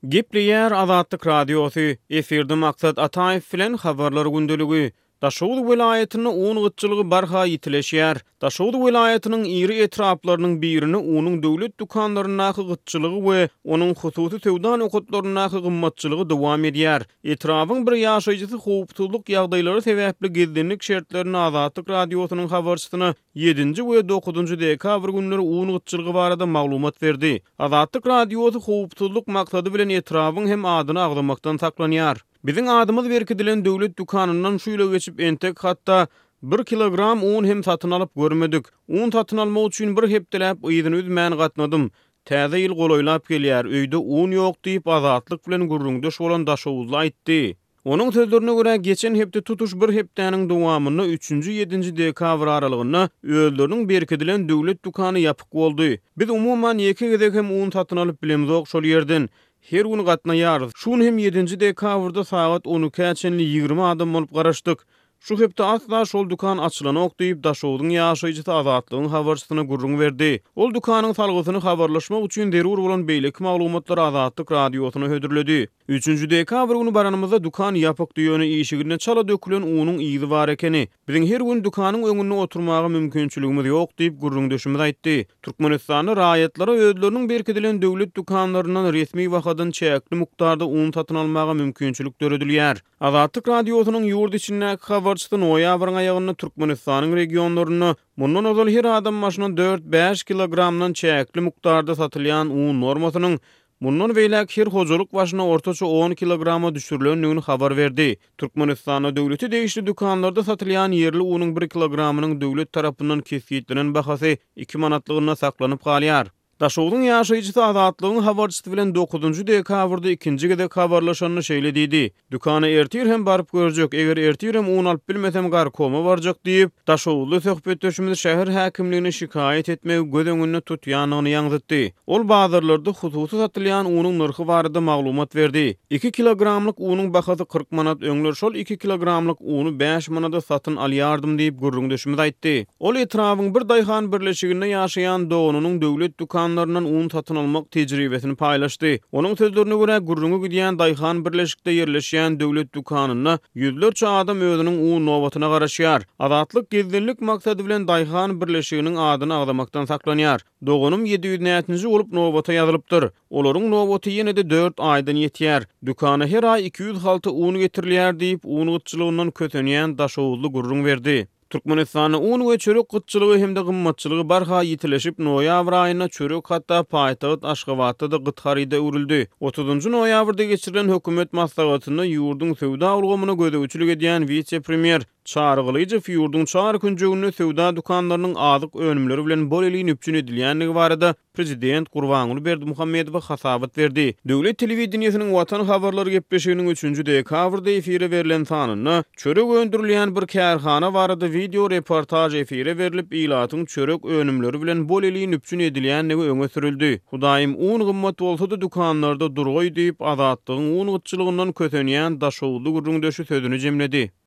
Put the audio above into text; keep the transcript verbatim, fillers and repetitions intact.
Gepleyer Azatlyk Radiosu, efirde maksat Ataýew bilen habarlar gündeligi. Daşowut welaýatyny on gytçylygy barha ýitileşýär. Daşowut welaýatynyň iri etraplarynyň birini onuň döwlet dukanlarynaky gytçylygy we onuň hususy sowda nokatlarynaky gymmatçylygy dowam edýär. Etrabyň bir ýaşaýjysy howpsuzlyk ýagdaýlary sebäpli gizlenlik şertlerini Azatlyk Radiosynyň habarçysyna ýedinji we dokuzunji dekabr günleri on gytçylygy barada maglumat berdi. Azatlyk Radiosy howpsuzlyk maksady bilen etrabyň hem adyny agdamakdan saklanýar. Biziň adymyz berkidilen döwlet dukanyndan şu ýyla geçip entek hatda bir kilogram un hem satyn alyp görmedik. Un satyn almak üçin bir hepdeläp ýygyny üzmän gatnadym. Täze ýyl golaýlap gelýär. Öýde un ýok diýip azatlyk bilen gurrundaş bolan Daşowuzly aýtdy. Onuň sözlerine görä geçen hepde tutuş bir hepdäniň dowamyny üçünji ýedinji dekabr aralygyna öýleriniň berkidilen döwlet dukany ýapyk boldy. Biz umumyň ýeke gezek hem un satyn alyp bilemzok şol ýerden. Her gün gatnaýarys. Şunu hem ýedinji dekabrda saat on iki çenli ýygrimi adam bolup garaşdyk. Şu hepde asla şol dukan açylanok diýip Daşowudyň ýaşaýjysy Azatlygyň habarçysyna gurrun berdi. Ol dukanyň salgysyny habarlaşmak üçin derur bolan beýleki maglumatlar Azatlyk Radiosyna hödürledi. üçünji dekabr günü baranymyzda dukan ýapyk diýeni işigine çala dökülen unuň izi bar ekeni. Biziň her gün dukanyň öňünde oturmagy mümkinçiligimiz ýok diýip gurrundaşymyz aýtdy. Türkmenistany raýatlary özleriniň berkidilen döwlet dukanlaryndan resmi wagtdan çäkli mukdarda un satyn almagy mümkinçilik döredilýär. Azatlyk Radiosynyň ýurt içindäki habarçysy noýabryň aýagyny Türkmenistanyň regionlaryna mundan ozal her adam başyna dört beş kilogramdan çäkli mukdarda satylýan un normasynyň mundan beýlek her hojalyk başyna ortaça on kilograma düşürilendigini habar berdi. Türkmenistana döwleti degişli dukanlarda satylýan yerli unyň bir kilogramynyň döwlet tarapyndan kesýetlenen bahasy iki manatlygyna saklanyp galýar. Daşowudyň ýaşaýjysy Azatlygyň habarçysy bilen dokuzunji dekabrda ikinji gezek habarlaşanyny şeýle diýdi. Dukana ertir hem baryp görjek, eger ertir hem un alyp bilmesem garkoma barjak diýip, Daşowutly söhbetdeşimiz şäher häkimligine şikaýet etmegi göz öňünde tutýanyny ýaňytdy. Ol bazarlarda hususy satylýan unyň narhy barada maglumat berdi. iki kilogramlyk unyň bahasy kırk manat, öňler şol iki kilogramlyk uny beş manada satyn alýardym diýip gurrundaşymyz aýtdy. Ol etrabyň bir daýhan birleşiginde ýaşaýan dowunyň döwlet dukan un satyn almak tejribesini paýlaşdy. Onuň sözlerine görä gurrungy gidýän daýhan birleşikde ýerleşýän döwlet dukanyna ýüzlerçe adam özüniň un nowatyna garaşýar. Azatlyk gezginlik maksady bilen daýhan birleşiginiň adyny agdamakdan saklanýar. Dogunum ýedi ýüz näçinji bolup nowata ýazylypdyr. Olaryň nowaty ýene-de dört aýdan ýetýär. Dukana her aý iki ýüz halty un getirilýär diýip un gytçylygyndan kötenýän Daşowuzly gurrun berdi. Türkmenistany un we çörek gytçylygy hem de gymmatçylygy barha ýitileşip noýabr aýyna çörek hatda paýtagat Aşgabatda da gytgaryda urildi. otuzunji noýabrda geçirilen hökümet maslahatyny ýurdun sowda ulgamyna gödäwçilik edýän vice-premier Çargylyjy ýurdun çar künjegini sowda dukanlarynyň azyk önümleri bilen boleli nüpçün edilýänligi barada prezident Gurbanuly Berdimuhammedow hasabat berdi. Döwlet telewizionynyň Watan habarlary gepleşiginiň üçünji dekabrda efire berilen sanyny çörek öndürilýän bir kärhana barada video reportaj efire berilip ilatyň çörek önümleri bilen boleli nüpçün edilýänligi öňe sürildi. Hudaýym un gymmat bolsa da dukanlarda durgoý diýip Azatlygyň un gytçylygyndan kötenýän Daşowuzly gurrundaşy sözüni jemledi.